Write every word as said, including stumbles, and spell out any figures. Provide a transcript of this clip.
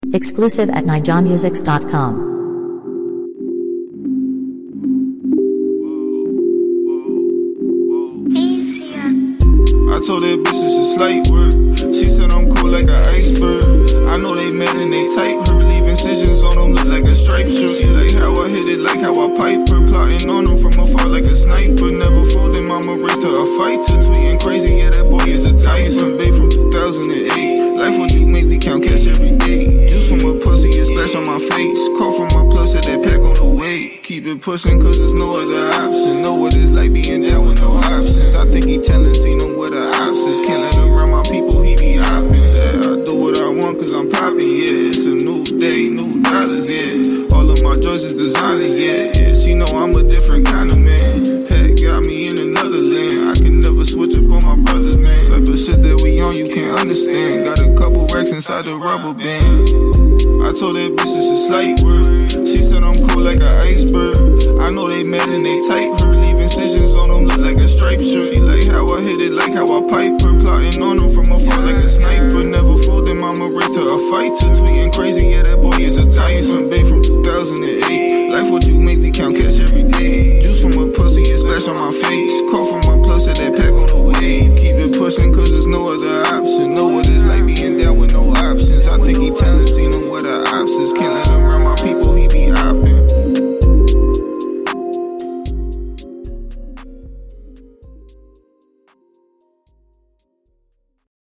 Exclusive at nijon musics dot com. I told that bitch it's a slight word. She said I'm cool like an iceberg. I know they mad and they tight. Her leave incisions on them look like a stripe shirt. She like how I hit it, like how I pipe her. Plotting on them from afar like a sniper. Never folded, mama raised her a fighter. Tweeting crazy, yeah, that boy is a tiresome babe from two thousand eight. Life what you make, we count cash every day. Juice from a pussy, it splash on my face. Call from my plus, at that pack on the way. Keep it pushing cause there's no other option. Know what it's like being down with no options. I think he telling, seen him with the options. Can't let him around my people, he be hopping. Yeah, I do what I want cause I'm popping, yeah. It's a new day, new dollars, yeah. All of my joys is designers, yeah, yeah. She know I'm a different kind of man. Pat got me in another land. I can never switch up on my brothers, man. Type of shit that we on, you can't understand. Got a couple racks inside the rubber band. I told that bitch it's a slight word. She said I'm cool like an iceberg. I know they mad and they tight. Her leave incisions on them look like a striped shirt. She like how I hit it, like how I pipe her. Plotting on them from afar like a sniper. Never folded, mama raised her a fighter. Tweeting